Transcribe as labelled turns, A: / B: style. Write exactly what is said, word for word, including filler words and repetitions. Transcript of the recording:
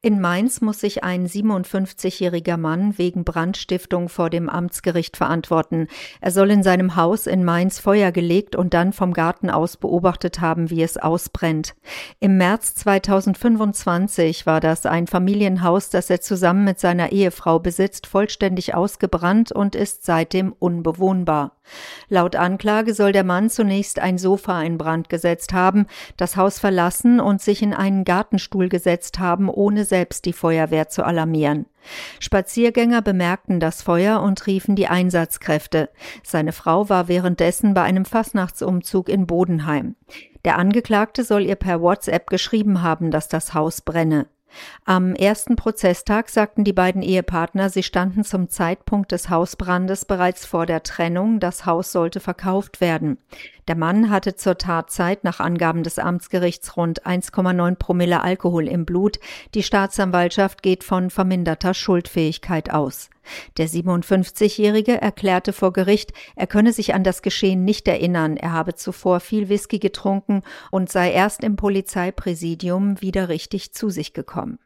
A: In Mainz muss sich ein siebenundfünfzigjähriger Mann wegen Brandstiftung vor dem Amtsgericht verantworten. Er soll in seinem Haus in Mainz Feuer gelegt und dann vom Garten aus beobachtet haben, wie es ausbrennt. Im März zweitausendfünfundzwanzig war das ein Familienhaus, das er zusammen mit seiner Ehefrau besitzt, vollständig ausgebrannt und ist seitdem unbewohnbar. Laut Anklage soll der Mann zunächst ein Sofa in Brand gesetzt haben, das Haus verlassen und sich in einen Gartenstuhl gesetzt haben, ohne selbst die Feuerwehr zu alarmieren. Spaziergänger bemerkten das Feuer und riefen die Einsatzkräfte. Seine Frau war währenddessen bei einem Fastnachtsumzug in Bodenheim. Der Angeklagte soll ihr per WhatsApp geschrieben haben, dass das Haus brenne. Am ersten Prozesstag sagten die beiden Ehepartner, sie standen zum Zeitpunkt des Hausbrandes bereits vor der Trennung, das Haus sollte verkauft werden. Der Mann hatte zur Tatzeit nach Angaben des Amtsgerichts rund eins Komma neun Promille Alkohol im Blut. Die Staatsanwaltschaft geht von verminderter Schuldfähigkeit aus. Der siebenundfünfzigjährige erklärte vor Gericht, er könne sich an das Geschehen nicht erinnern, er habe zuvor viel Whisky getrunken und sei erst im Polizeipräsidium wieder richtig zu sich gekommen.